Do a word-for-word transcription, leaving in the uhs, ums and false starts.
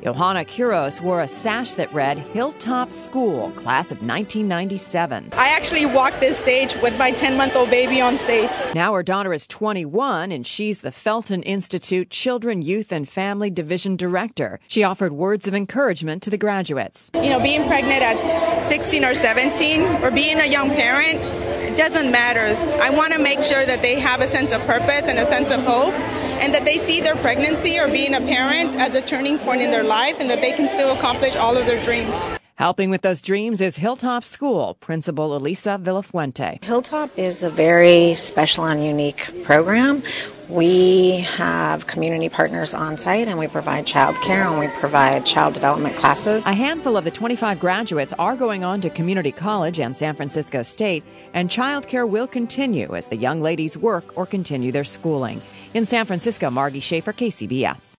Johanna Quiros wore a sash that read Hilltop School, class of nineteen ninety-seven. I actually walked this stage with my ten-month-old baby on stage. Now her daughter is twenty-one, and she's the Felton Institute Children, Youth, and Family Division Director. She offered words of encouragement to the graduates. You know, being pregnant at sixteen or seventeen, or being a young parent, it doesn't matter. I want to make sure that they have a sense of purpose and a sense of hope, and that they see their pregnancy or being a parent as a turning point in their life, and that they can still accomplish all of their dreams. Helping with those dreams is Hilltop School, Principal Elisa Villafuente. Hilltop is a very special and unique program. We have community partners on site, and we provide child care, and we provide child development classes. A handful of the twenty-five graduates are going on to community college and San Francisco State, and child care will continue as the young ladies work or continue their schooling. In San Francisco, Margie Schaefer, K C B S.